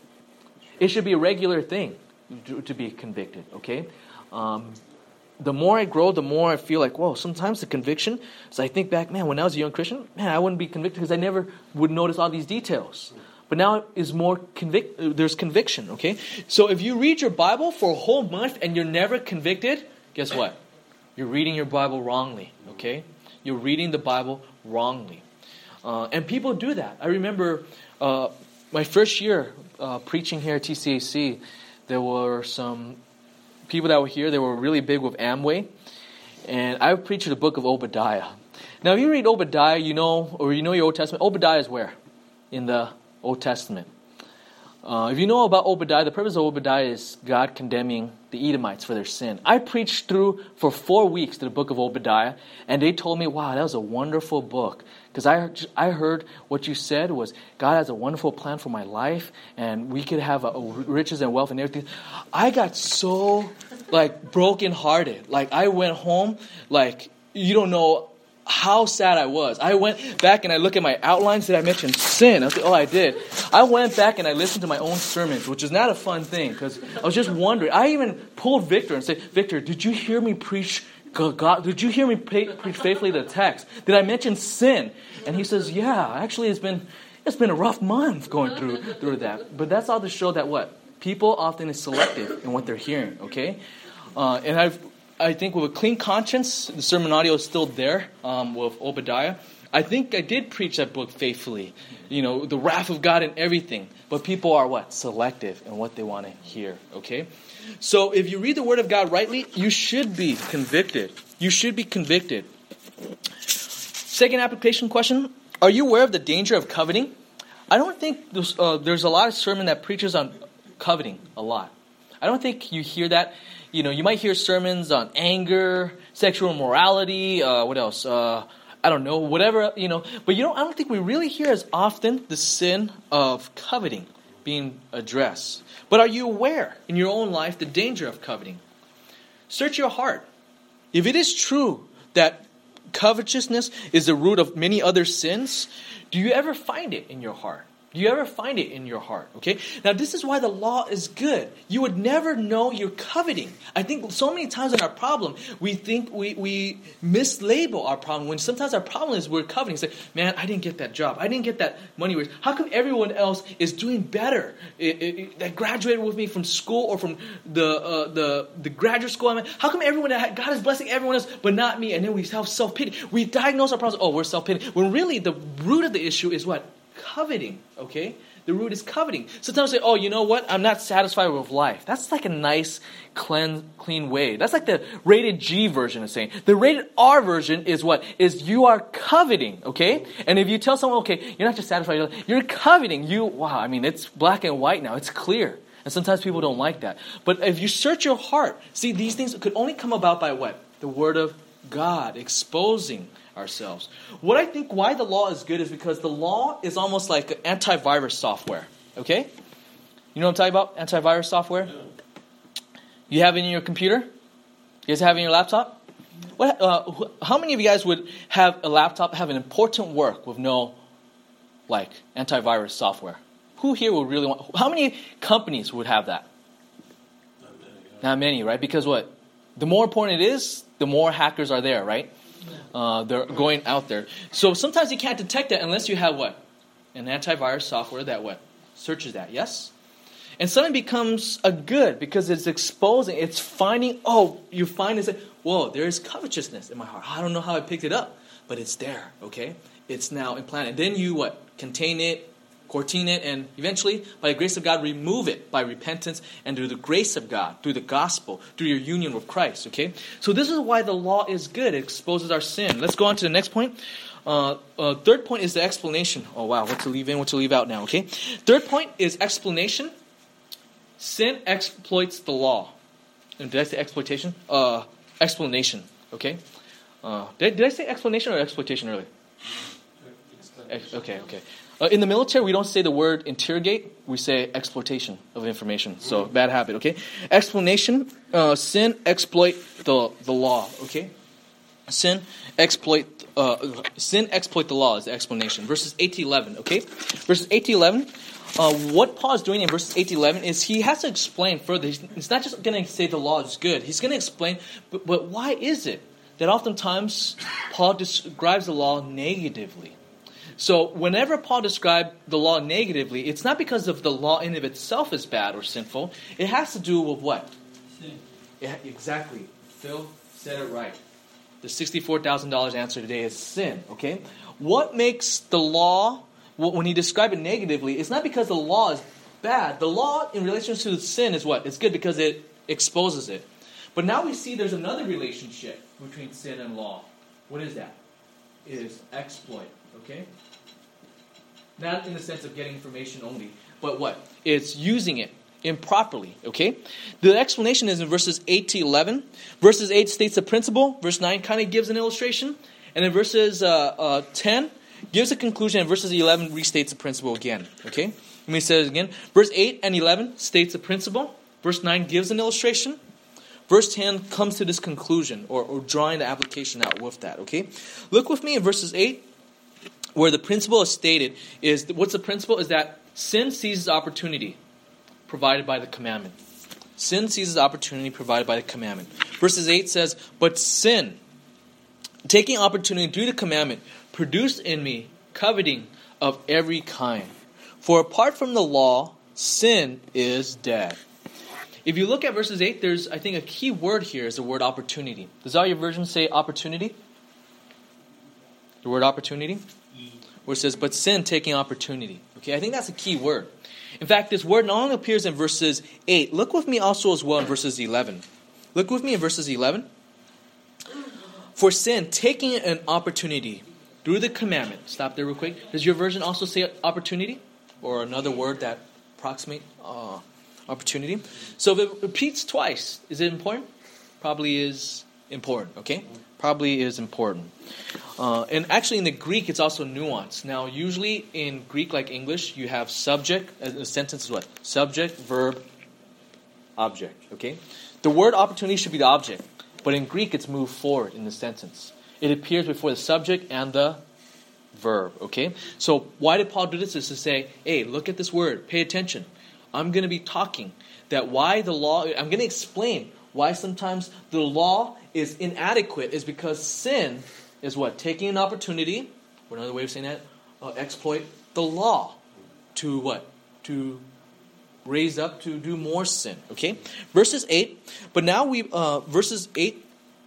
It should be a regular thing to, to be convicted, okay? Um, the more I grow, the more I feel like, whoa, sometimes the conviction, so I think back, man, when I was a young Christian, man, I wouldn't be convicted because I never would notice all these details. But now is more convic- there's conviction, okay? So if you read your Bible for a whole month and you're never convicted, guess what? You're reading your Bible wrongly, okay? You're reading the Bible wrongly. Uh, and people do that. I remember uh, my first year uh, preaching here at T C A C, there were some people that were here. They were really big with Amway. And I preached the book of Obadiah. Now, if you read Obadiah, you know, or you know your Old Testament, Obadiah is where? In the Old Testament. Uh, if you know about Obadiah, the purpose of Obadiah is God condemning the Edomites for their sin. I preached through for four weeks to the book of Obadiah, and they told me, wow, that was a wonderful book. Because I, I heard what you said was, God has a wonderful plan for my life, and we could have a, a riches and wealth and everything. I got so, like, brokenhearted. Like, I went home, like, you don't know how sad I was. I went back and I looked at my outlines. Did I mention sin? I was like, oh, I did. I went back and I listened to my own sermons, which is not a fun thing because I was just wondering. I even pulled Victor and said, Victor, did you hear me preach God? Did you hear me pray, preach faithfully the text? Did I mention sin? And he says, yeah, actually it's been it's been a rough month going through through that. But that's all to show that what? People often is selective in what they're hearing, okay? Uh, and I've I think with a clean conscience, the sermon audio is still there um, with Obadiah. I think I did preach that book faithfully. You know, the wrath of God and everything. But people are what? Selective in what they want to hear. Okay? So if you read the Word of God rightly, you should be convicted. You should be convicted. Second application question. Are you aware of the danger of coveting? I don't think there's, uh, there's a lot of sermon that preaches on coveting a lot. I don't think you hear that. You know, you might hear sermons on anger, sexual immorality, uh, what else? Uh, I don't know, whatever, you know. But you know, I don't think we really hear as often the sin of coveting being addressed. But are you aware in your own life the danger of coveting? Search your heart. If it is true that covetousness is the root of many other sins, do you ever find it in your heart? Do you ever find it in your heart? Okay. Now this is why the law is good. You would never know you're coveting. I think so many times in our problem, we think we, we mislabel our problem when sometimes our problem is we're coveting. It's like, man, I didn't get that job. I didn't get that money raise. How come everyone else is doing better? It, it, it, that graduated with me from school or from the uh, the the graduate school I'm at. How come everyone that God is blessing everyone else but not me? And then we have self-pity. We diagnose our problems. Oh, we're self-pity. When really the root of the issue is what? Coveting, okay? The root is coveting. Sometimes we say, oh, you know what? I'm not satisfied with life. That's like a nice, clean, clean way. That's like the rated G version of saying. The rated R version is what? Is you are coveting, okay? And if you tell someone, okay, you're not just satisfied, you're coveting. You, wow, I mean, it's black and white now. It's clear. And sometimes people don't like that. But if you search your heart, see, these things could only come about by what? The Word of God exposing ourselves. What I think why the law is good is because the law is almost like antivirus software. Okay? You know what I'm talking about? Antivirus software? You have it in your computer? You guys have it in your laptop? What? Uh, how many of you guys would have a laptop have an important work with no like antivirus software? Who here would really want? How many companies would have that? Not many, Not many, right? Because what? The more important it is, the more hackers are there, right? Uh, they're going out there. So sometimes you can't detect that unless you have what? An antivirus software that what? Searches that, yes? And suddenly becomes a good because it's exposing, it's finding, oh, you find and say, whoa, there is covetousness in my heart. I don't know how I picked it up, but it's there, okay? It's now implanted. Then you what? Contain it, quarantine it, and eventually, by the grace of God, remove it by repentance and through the grace of God, through the gospel, through your union with Christ, okay? So this is why the law is good. It exposes our sin. Let's go on to the next point. Uh, uh, third point is the explanation. Oh, wow, what to leave in, what to leave out now, okay? Third point is explanation. Sin exploits the law. And did I say exploitation? Uh, explanation, okay? Uh, did, did I say explanation or exploitation earlier? Ex- okay, okay. Uh, in the military, we don't say the word interrogate. We say exploitation of information. So, bad habit, okay? Explanation, uh, sin exploit the, the law, okay? Sin exploit uh, sin exploit the law is the explanation. Verses eight to eleven, okay? Verses eight to eleven, uh, what Paul is doing in verses eight to eleven is he has to explain further. He's, he's not just going to say the law is good. He's going to explain, but, but why is it that oftentimes Paul describes the law negatively? So whenever Paul described the law negatively, it's not because of the law in of itself is bad or sinful. It has to do with what? Sin. Yeah, exactly. Phil said it right. The sixty-four thousand dollars answer today is sin, okay? What makes the law, when he described it negatively, it's not because the law is bad. The law in relation to sin is what? It's good because it exposes it. But now we see there's another relationship between sin and law. What is that? It is exploit, okay? Not in the sense of getting information only, but what? It's using it improperly, okay? The explanation is in verses eight to eleven. Verses eight states the principle. Verse nine kind of gives an illustration. And then verses uh, uh, ten gives a conclusion. And verses eleven restates the principle again, okay? Let me say it again. Verse eight and eleven states the principle. Verse nine gives an illustration. Verse ten comes to this conclusion, or, or drawing the application out with that, okay? Look with me in verses eight, where the principle is stated. Is what's the principle? Is that sin seizes opportunity provided by the commandment. Sin seizes opportunity provided by the commandment. Verses eight says, but sin, taking opportunity through the commandment, produced in me coveting of every kind. For apart from the law, sin is dead. If you look at verses eight, there's, I think, a key word here is the word opportunity. Does all your versions say opportunity? The word opportunity? Where it says, but sin taking opportunity. Okay, I think that's a key word. In fact, this word not only appears in verses eight, look with me also as well in verses eleven. Look with me in verses eleven. For sin taking an opportunity through the commandment. Stop there real quick. Does your version also say opportunity? Or another word that approximate uh, opportunity? So if it repeats twice, is it important? Probably is important, okay? Probably is important. Uh, and actually in the Greek, it's also nuanced. Now, usually in Greek, like English, you have subject. A sentence is what? Subject, verb, object, okay? The word opportunity should be the object. But in Greek, it's moved forward in the sentence. It appears before the subject and the verb. Okay? So why did Paul do this? Is to say, hey, look at this word. Pay attention. I'm going to be talking that why the law, I'm going to explain why sometimes the law is inadequate is because sin is what? Taking an opportunity, or another way of saying that, uh, exploit the law to what? To raise up to do more sin. Okay? Verses eight, but now we, uh, verses eight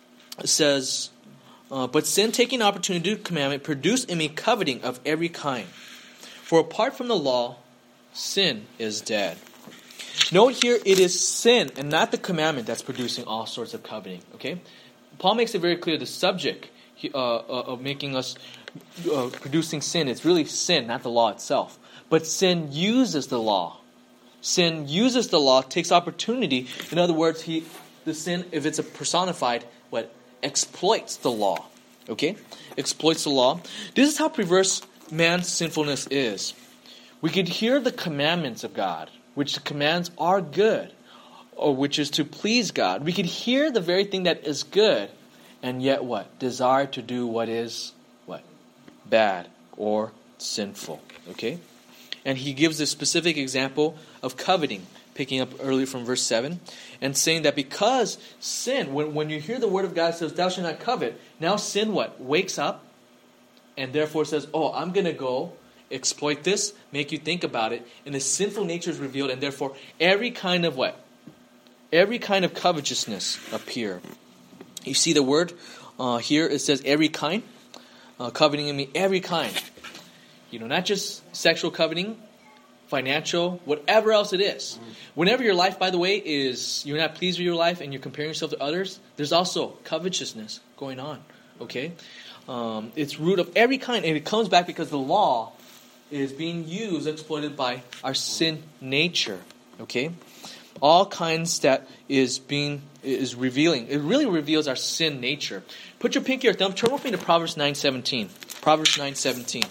says, uh, but sin taking opportunity to do commandment produced in me coveting of every kind. For apart from the law, sin is dead. Note here, it is sin and not the commandment that's producing all sorts of coveting. Okay? Paul makes it very clear the subject uh, uh, of making us uh, producing sin, it's really sin, not the law itself. But sin uses the law. Sin uses the law, takes opportunity. In other words, he, the sin, if it's a personified, what? Exploits the law. Okay? Exploits the law. This is how perverse man's sinfulness is. We could hear the commandments of God, which the commands are good, or which is to please God. We could hear the very thing that is good, and yet what? Desire to do what is what? Bad or sinful. Okay? And he gives a specific example of coveting, picking up earlier from verse seven, and saying that because sin, when, when you hear the word of God says, thou shalt not covet, now sin what? Wakes up, and therefore says, oh, I'm going to go exploit this, make you think about it, and the sinful nature is revealed, and therefore every kind of what? Every kind of covetousness appear. You see the word uh, here, it says every kind, uh, coveting in me, every kind. You know, not just sexual coveting, financial, whatever else it is. Whenever your life, by the way, is you're not pleased with your life and you're comparing yourself to others, there's also covetousness going on. Okay? Um, it's root of every kind, and it comes back because the law is being used, exploited by our sin nature. Okay? All kinds that is being is revealing. It really reveals our sin nature. Put your pinky or thumb, turn with me to Proverbs nine seventeen. Proverbs nine seventeen.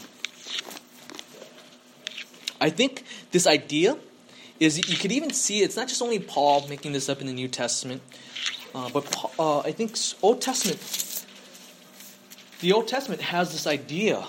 I think this idea is, you could even see, it's not just only Paul making this up in the New Testament, uh, but uh, I think Old Testament, the Old Testament has this idea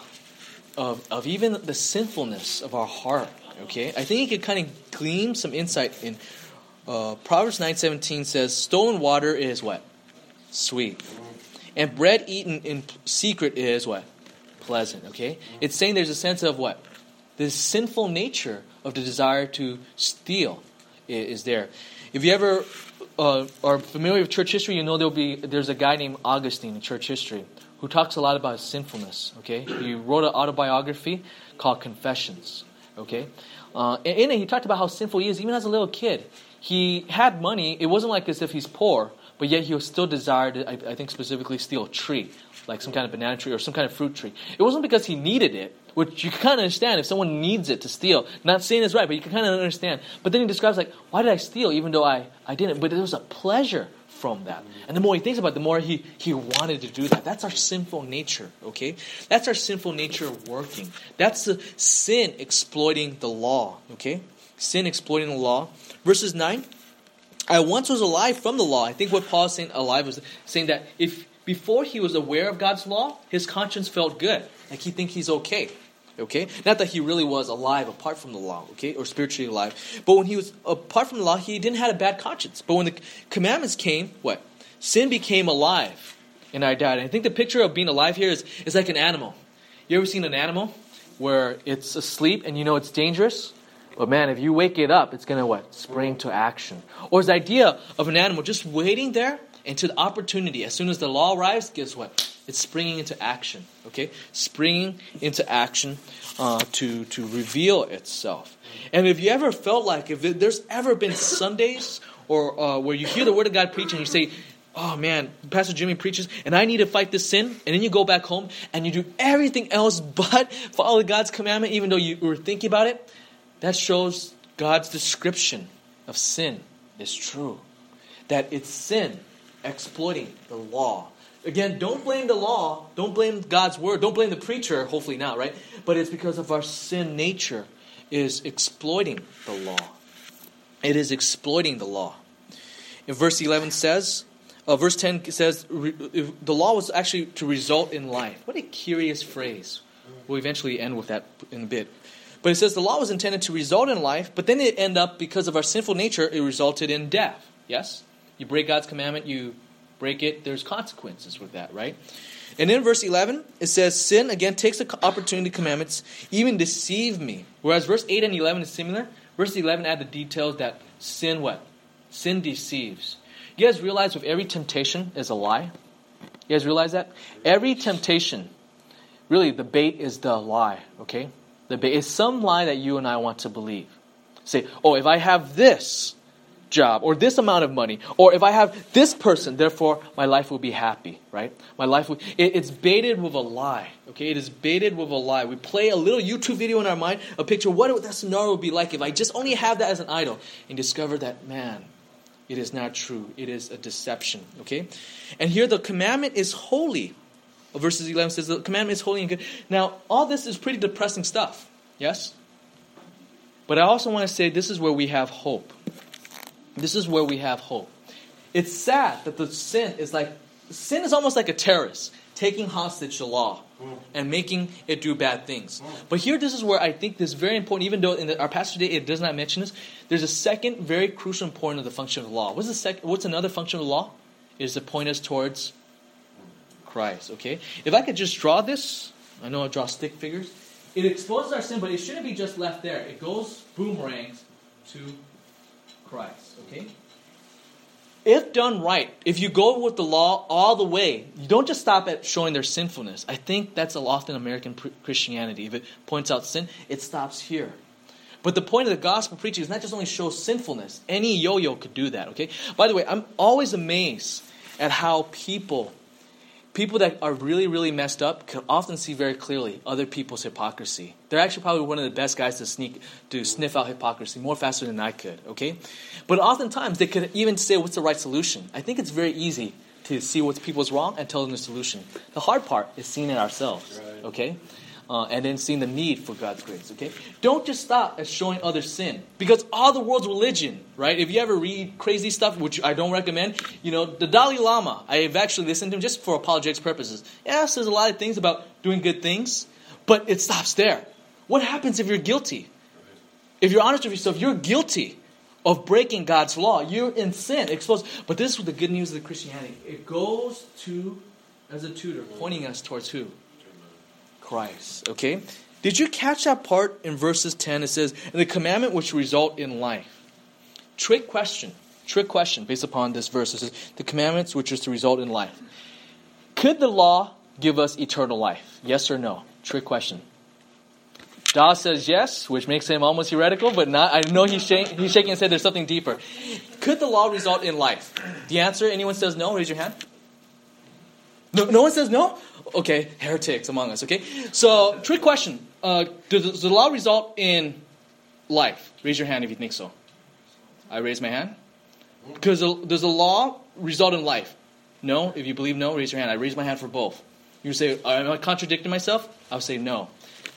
of, of even the sinfulness of our heart. Okay, I think you could kind of glean some insight in uh, Proverbs nine seventeen says, stolen water is what? Sweet. And bread eaten in secret is what? Pleasant. Okay, it's saying there's a sense of what? The sinful nature of the desire to steal is there. If you ever uh, are familiar with church history, you know there'll be there's a guy named Augustine in church history who talks a lot about his sinfulness. Okay, he wrote an autobiography called Confessions. Okay, uh, in it he talked about how sinful he is even as a little kid. He had money. It wasn't like as if he's poor, but yet he was still desired to, I, I think specifically, steal a tree, like some kind of banana tree or some kind of fruit tree. It wasn't because he needed it, which you can kind of understand if someone needs it to steal. Not saying it's right, but you can kind of understand. But then he describes like, why did I steal even though I, I didn't? But there was a pleasure from that. And the more he thinks about it, the more he, he wanted to do that. That's our sinful nature, okay? That's our sinful nature working. That's the sin exploiting the law, okay? Sin exploiting the law. Verses nine, I once was alive from the law. I think what Paul is saying alive was saying that if before he was aware of God's law, his conscience felt good. Like he think he's okay. Okay? Not that he really was alive apart from the law, okay? Or spiritually alive. But when he was apart from the law, he didn't have a bad conscience. But when the commandments came, what? Sin became alive and I died. And I think the picture of being alive here is, is like an animal. You ever seen an animal where it's asleep and you know it's dangerous? But man, if you wake it up, it's going to what? Spring to action. Or it's the idea of an animal just waiting there until the opportunity. As soon as the law arrives, guess what? It's springing into action. Okay? Springing into action uh, to, to reveal itself. And if you ever felt like, if there's ever been Sundays or uh, where you hear the Word of God preach and you say, oh man, Pastor Jimmy preaches and I need to fight this sin. And then you go back home and you do everything else but follow God's commandment even though you were thinking about it. That shows God's description of sin is true. That it's sin exploiting the law. Again, don't blame the law. Don't blame God's word. Don't blame the preacher. Hopefully not, right? But it's because of our sin nature is exploiting the law. It is exploiting the law. In verse eleven says, uh, verse ten says, the law was actually to result in life. What a curious phrase. we'll eventually end with that in a bit. But it says the law was intended to result in life, but then it ended up, because of our sinful nature, it resulted in death. Yes? You break God's commandment, you break it, there's consequences with that, right? And in verse eleven, it says, sin, again, takes the opportunity commandments, even deceive me. Whereas verse eight and eleven is similar. Verse eleven add the details that sin what? Sin deceives. You guys realize with every temptation is a lie? You guys realize that? Every temptation, really the bait is the lie, okay? The bait is some lie that you and I want to believe. Say, oh, if I have this job, or this amount of money, or if I have this person, therefore my life will be happy, right? My life will, it, it's baited with a lie, okay? It is baited with a lie. We play a little YouTube video in our mind, a picture of what that scenario would be like if I just only have that as an idol, and discover that, man, it is not true. It is a deception, okay? And here the commandment is holy. Verses eleven says the commandment is holy and good. Now, all this is pretty depressing stuff, yes? But I also want to say this is where we have hope. This is where we have hope. It's sad that the sin is like, sin is almost like a terrorist taking hostage the law and making it do bad things. But here, this is where I think this is very important, even though in the, our passage today it does not mention this. There's a second very crucial important of the function of the law. What's the sec- What's another function of the law? It is to point us towards Christ, okay? If I could just draw this, I know I draw stick figures. It exposes our sin, but it shouldn't be just left there. It goes boomerangs to Christ, okay? If done right, if you go with the law all the way, you don't just stop at showing their sinfulness. I think that's often American Christianity. If it points out sin, it stops here. But the point of the gospel preaching is not just only show sinfulness. Any yo-yo could do that, okay? By the way, I'm always amazed at how people... People that are really, really messed up can often see very clearly other people's hypocrisy. They're actually probably one of the best guys to sneak, to sniff out hypocrisy more faster than I could, okay? But oftentimes they could even say what's the right solution. I think it's very easy to see what people's wrong and tell them the solution. The hard part is seeing it ourselves, okay? Uh, and then seeing the need for God's grace, okay? Don't just stop at showing others sin. Because all the world's religion, right? If you ever read crazy stuff, which I don't recommend, you know, the Dalai Lama, I've actually listened to him just for apologetics purposes. Yes, there's a lot of things about doing good things, but it stops there. What happens if you're guilty? If you're honest with yourself, you're guilty of breaking God's law. You're in sin, exposed. But this is the good news of the Christianity. It goes to, as a tutor, pointing us towards who? Christ, okay? Did you catch that part in verses ten? It says, and the commandment which result in life. Trick question. Trick question based upon this verse. It says, the commandments which is to result in life. Could the law give us eternal life? Yes or no? Trick question. Dawes says yes, which makes him almost heretical, but not. I know he's, shake, he's shaking his head. There's something deeper. Could the law result in life? The answer, anyone says no? Raise your hand. No, no one says no? Okay, heretics among us, okay? So, trick question. Uh, does, does the law result in life? Raise your hand if you think so. I raise my hand. Because does the law result in life? No? If you believe no, raise your hand. I raise my hand for both. You say, am I contradicting myself? I'll say no.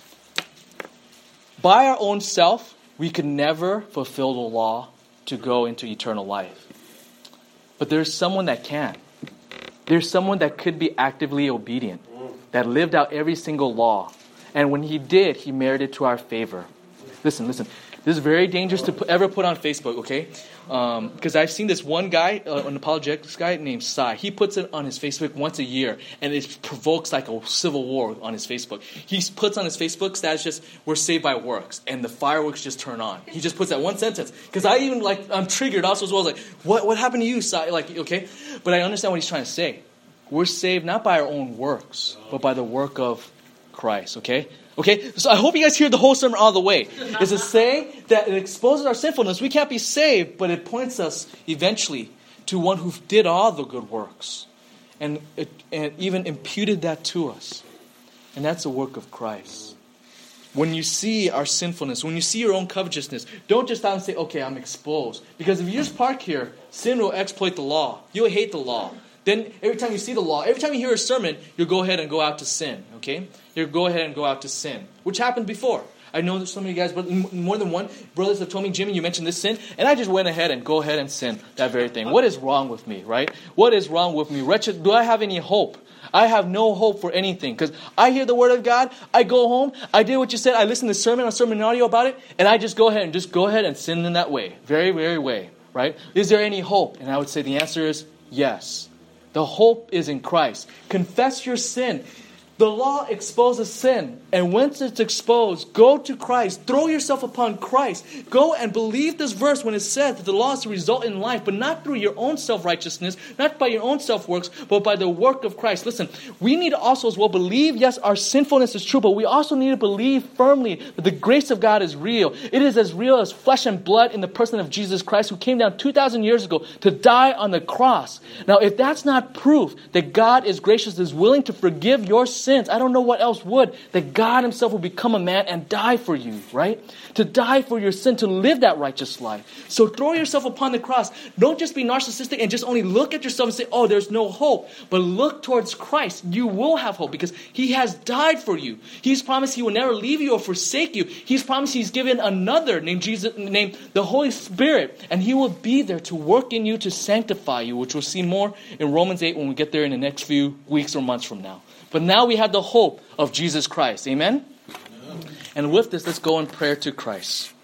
By our own self, we could never fulfill the law to go into eternal life. But there's someone that can. There's someone that could be actively obedient, that lived out every single law. And when he did, he merited to our favor. Listen, listen. This is very dangerous to put, ever put on Facebook, okay? Because um, I've seen this one guy, uh, an apologetics guy named Sai. He puts it on his Facebook once a year, and it provokes like a civil war on his Facebook. He puts on his Facebook status just, we're saved by works, and the fireworks just turn on. He just puts that one sentence. Because I even, like, I'm triggered also as well. Like, what, what happened to you, Sai? Like, okay? But I understand what he's trying to say. We're saved not by our own works, but by the work of Christ, okay? Okay, so I hope you guys hear the whole sermon all the way. Is to say that it exposes our sinfulness. We can't be saved, but it points us eventually to one who did all the good works. And, it, and even imputed that to us. And that's the work of Christ. When you see our sinfulness, when you see your own covetousness, don't just stop and say, okay, I'm exposed. Because if you just park here, sin will exploit the law. You'll hate the law. Then every time you see the law, every time you hear a sermon, you'll go ahead and go out to sin, okay? You'll go ahead and go out to sin, which happened before. I know that some of you guys, but more than one, brothers have told me, Jimmy, you mentioned this sin, and I just went ahead and go ahead and sin that very thing. What is wrong with me, right? What is wrong with me? Wretched, do I have any hope? I have no hope for anything because I hear the word of God. I go home. I did what you said. I listen to sermon on sermon audio about it. And I just go ahead and just go ahead and sin in that way. Very, very way. Right? Is there any hope? And I would say the answer is yes. The hope is in Christ. Confess your sin. The law exposes sin. And once it's exposed, go to Christ. Throw yourself upon Christ. Go and believe this verse when it says that the law is to result in life, but not through your own self-righteousness, not by your own self-works, but by the work of Christ. Listen, we need to also as well believe, yes, our sinfulness is true, but we also need to believe firmly that the grace of God is real. It is as real as flesh and blood in the person of Jesus Christ, who came down two thousand years ago to die on the cross. Now, if that's not proof that God is gracious, is willing to forgive your sins, Sins. I don't know what else would. That God himself will become a man and die for you, right? To die for your sin, to live that righteous life. So throw yourself upon the cross. Don't just be narcissistic and just only look at yourself and say, oh, there's no hope. But look towards Christ. You will have hope because he has died for you. He's promised he will never leave you or forsake you. He's promised he's given another named Jesus, named the Holy Spirit. And he will be there to work in you, to sanctify you, which we'll see more in Romans eight when we get there in the next few weeks or months from now. But now we have the hope of Jesus Christ. Amen? Amen? And with this, let's go in prayer to Christ.